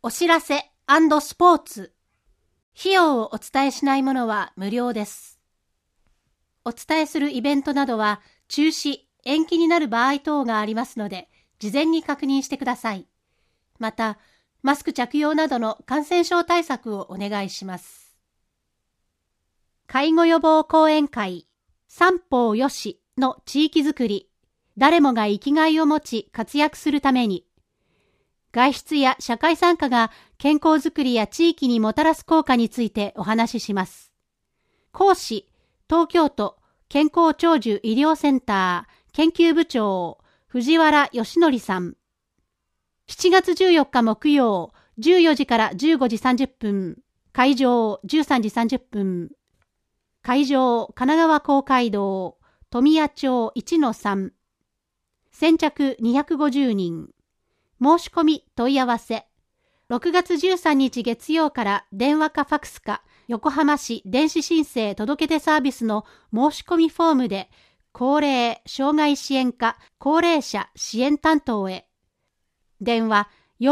お知らせ&スポーツ。費用をお伝えしないものは無料です。お伝えするイベントなどは中止、延期になる場合等がありますので、事前に確認してください。また、マスク着用などの感染症対策をお願いします。介護予防講演会、三方よしの地域づくり、誰もが生きがいを持ち活躍するために、外出や社会参加が健康づくりや地域にもたらす効果についてお話しします。講師、東京都健康長寿医療センター研究部長、藤原義則さん。7月14日木曜、14時から15時30分、会場13時30分。会場、神奈川公会堂、富谷町 1-3。先着250人。申し込み問い合わせ。6月13日月曜から電話かファクスか横浜市電子申請届け出サービスの申し込みフォームで高齢障害支援課高齢者支援担当へ。電話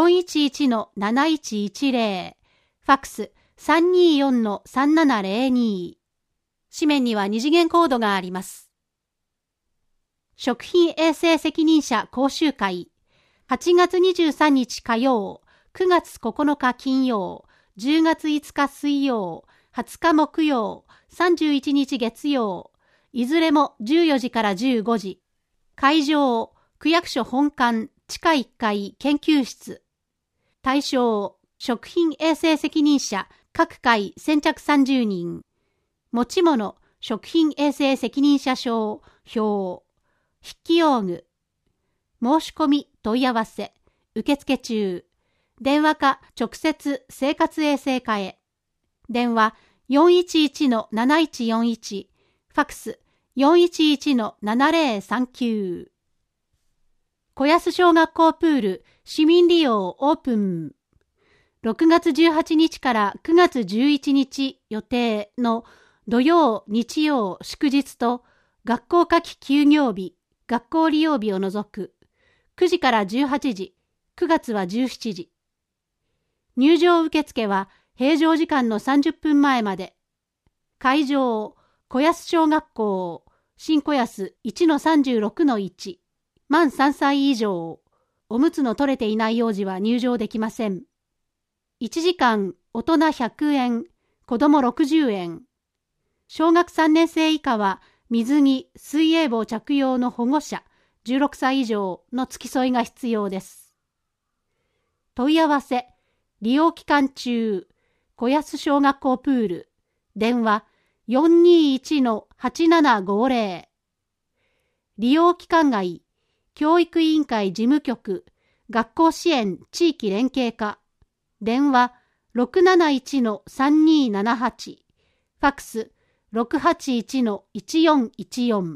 411-7110 ファクス 324-3702。紙面には二次元コードがあります。食品衛生責任者講習会8月23日火曜、9月9日金曜、10月5日水曜、20日木曜、31日月曜、いずれも14時から15時。会場、区役所本館地下1階研究室。対象、食品衛生責任者各回先着30人。持ち物、食品衛生責任者証、表。筆記用具。申し込み問い合わせ受付中。電話か直接生活衛生課へ。電話 411-7141 ファクス 411-7039。小安小学校プール市民利用オープン。6月18日から9月11日予定の土曜、日曜、祝日と学校夏季休業日、学校利用日を除く9時から18時、9月は17時。入場受付は平常時間の30分前まで。会場、小安小学校、新小安 1-36-1。満3歳以上。おむつの取れていない幼児は入場できません。1時間、大人100円、子供60円。小学3年生以下は水着、水泳帽着用の保護者、16歳以上の付き添いが必要です。問い合わせ、利用期間中、小安小学校プール、電話 421-8750。利用期間外、教育委員会事務局、学校支援地域連携課、電話 671-3278、ファクス 681-1414。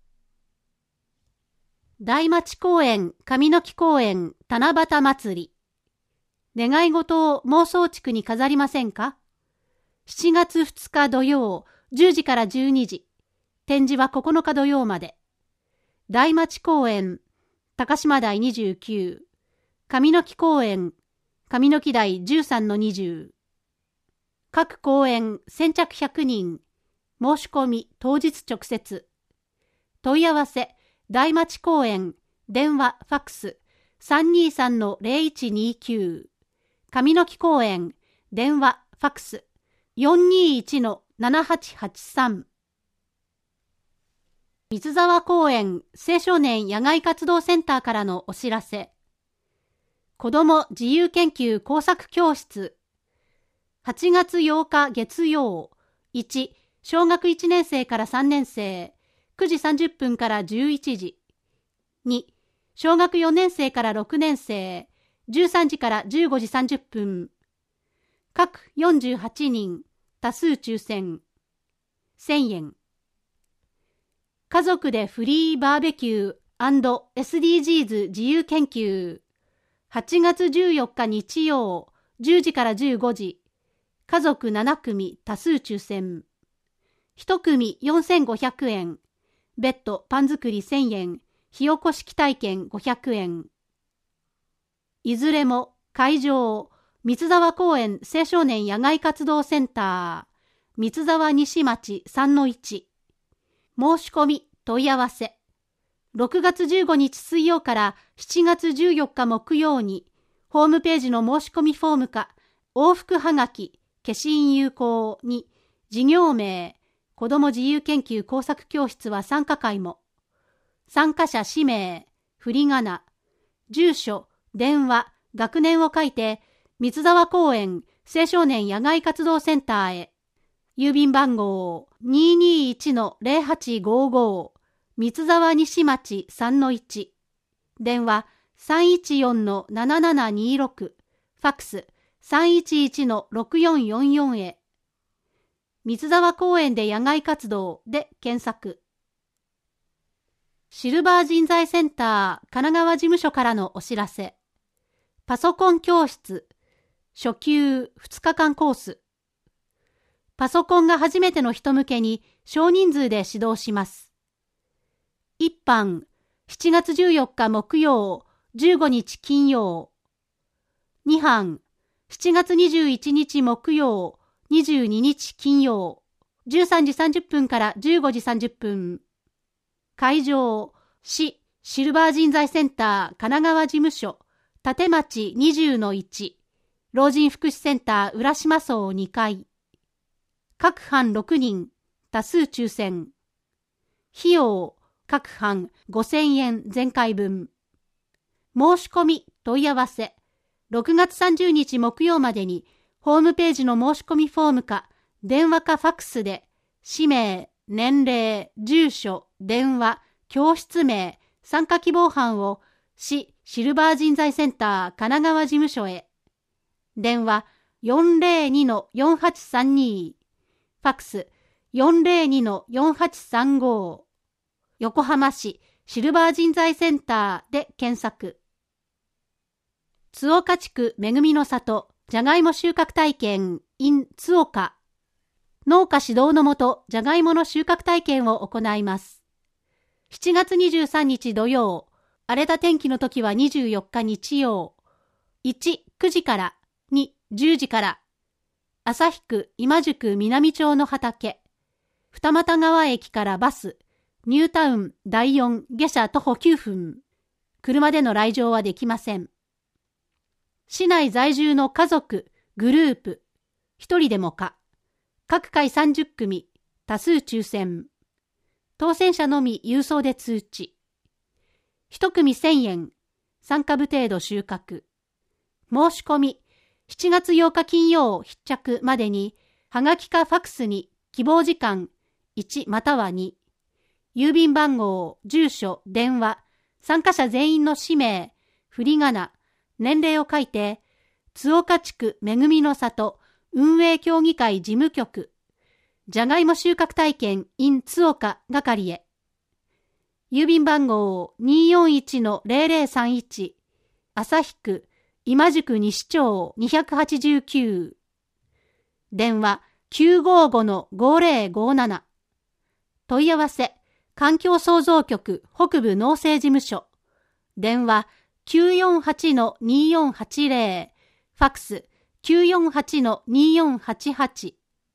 大町公園上野木公園七夕祭り。願い事を妄想地区に飾りませんか？ 7 月2日土曜10時から12時。展示は9日土曜まで。大町公園高島台29。上野木公園上野木台 13-20。各公園先着100人。申し込み当日直接。問い合わせ大町公園電話ファクス 323-0129。上野木公園電話ファクス 421-7883。水沢公園青少年野外活動センターからのお知らせ。子ども自由研究工作教室。8月8日月曜。1、小学1年生から3年生。9時30分から11時。2、小学4年生から6年生。13時から15時30分。各48人。多数抽選。1000円。家族でフリーバーベキュー& SDGs 自由研究。8月14日日曜、10時から15時。家族7組多数抽選。1組4500円。ベッドパン作り1000円。火起こし器体験500円。いずれも会場、 三沢公園青少年野外活動センター、三沢西町 3-1。申し込み、問い合わせ。6月15日水曜から7月14日木曜に、ホームページの申し込みフォームか、往復はがき、消印有効に、事業名、子ども自由研究工作教室は参加会も、参加者氏名、振り仮名、住所、電話、学年を書いて、三沢公園青少年野外活動センターへ。郵便番号 221-0855 三沢西町 3-1。電話 314-7726。ファックス 311-6444 へ。三沢公園で野外活動で検索。シルバー人材センター神奈川事務所からのお知らせ。パソコン教室初級2日間コース。パソコンが初めての人向けに少人数で指導します。一班7月14日木曜15日金曜。二班7月21日木曜22日金曜。13時30分から15時30分。会場市シルバー人材センター神奈川事務所立町 20-1。老人福祉センター浦島荘2階。各班6人、多数抽選。費用、各班5000円全回分。申し込み、問い合わせ。6月30日木曜までに、ホームページの申し込みフォームか、電話かファックスで、氏名、年齢、住所、電話、教室名、参加希望班を、市シルバー人材センター神奈川事務所へ。電話 402-4832。ファックス 402-4835。横浜市シルバー人材センターで検索。津岡地区めぐみの里じゃがいも収穫体験 in 津岡。農家指導のもとじゃがいもの収穫体験を行います。7月23日土曜、荒れた天気の時は24日日曜。1、9時から。2、10時から。旭区今宿南町の畑。二俣川駅からバス。ニュータウン第4下車徒歩9分。車での来場はできません。市内在住の家族、グループ。一人でもか。各回30組。多数抽選。当選者のみ郵送で通知。一組1000円。3株程度収穫。申し込み。7月8日金曜必着までに、はがきかファックスに希望時間1または2、郵便番号、住所、電話、参加者全員の氏名、振り仮名、年齢を書いて、津岡地区めぐみの里運営協議会事務局、じゃがいも収穫体験 in 津岡係へ。郵便番号 241-0031、旭区今宿西町289。電話 955-5057。問い合わせ、環境創造局北部農政事務所。電話 948-2480。ファックス 948-2488。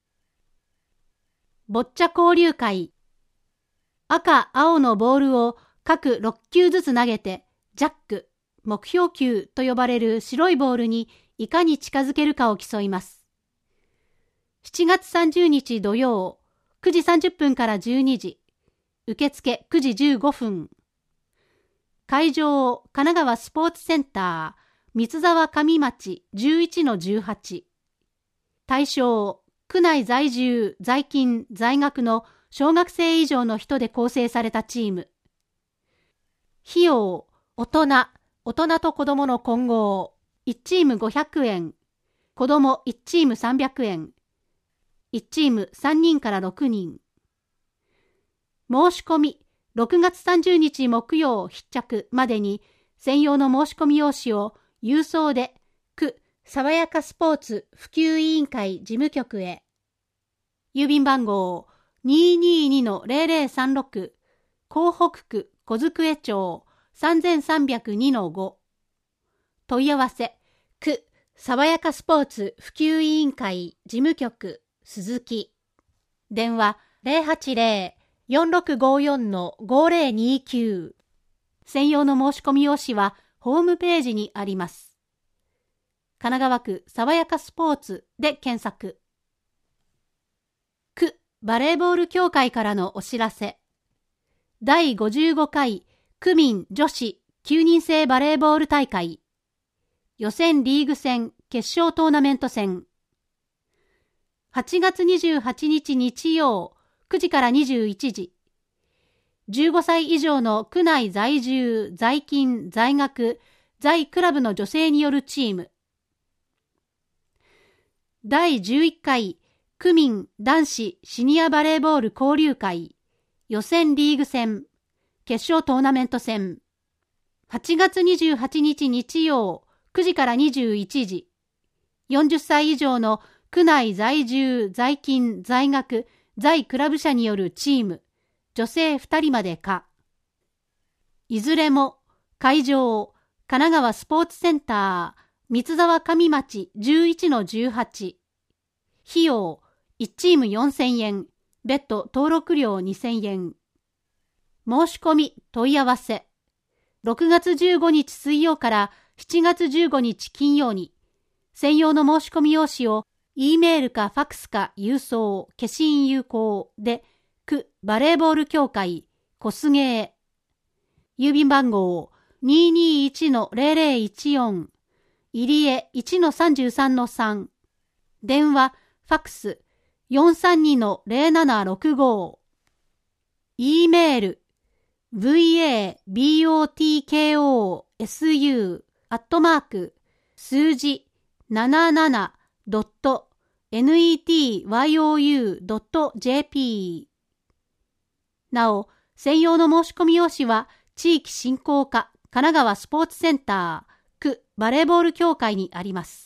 ボッチャ交流会。赤、青のボールを各6球ずつ投げて、ジャック。目標球と呼ばれる白いボールにいかに近づけるかを競います。7月30日土曜、9時30分から12時。受付9時15分。会場、神奈川スポーツセンター、三沢上町 11-18。対象、区内在住、在勤、在学の小学生以上の人で構成されたチーム。費用、大人と子供の混合、1チーム500円、子供1チーム300円、1チーム3人から6人。申し込み、6月30日木曜必着までに、専用の申し込み用紙を郵送で、区爽やかスポーツ普及委員会事務局へ。郵便番号 222-0036、港北区小机町 3302-5。問い合わせ、区爽やかスポーツ普及委員会事務局鈴木。電話080-4654-5029。専用の申し込み用紙はホームページにあります。神奈川区爽やかスポーツで検索。区バレーボール協会からのお知らせ。第55回区民女子9人制バレーボール大会予選リーグ戦決勝トーナメント戦、8月28日日曜9時から21時、15歳以上の区内在住、在勤、在学、在クラブの女性によるチーム。第11回区民男子シニアバレーボール交流会予選リーグ戦決勝トーナメント戦、8月28日日曜9時から21時、40歳以上の区内在住、在勤、在学、在クラブ社によるチーム、女性2人までか。いずれも会場、神奈川スポーツセンター、三沢上町 11-18。費用、1チーム4000円、別途登録料2000円。申し込み、問い合わせ。6月15日水曜から7月15日金曜に、専用の申し込み用紙を E メールかファックスか郵送、消印有効で、区バレーボール協会小菅へ。郵便番号 221-0014、入江 1-33-3。電話、ファックス 432-0765。E メール、vabotkosu 数字 77.netYOU.jp。 なお、専用の申し込み用紙は地域振興課神奈川スポーツセンター区バレーボール協会にあります。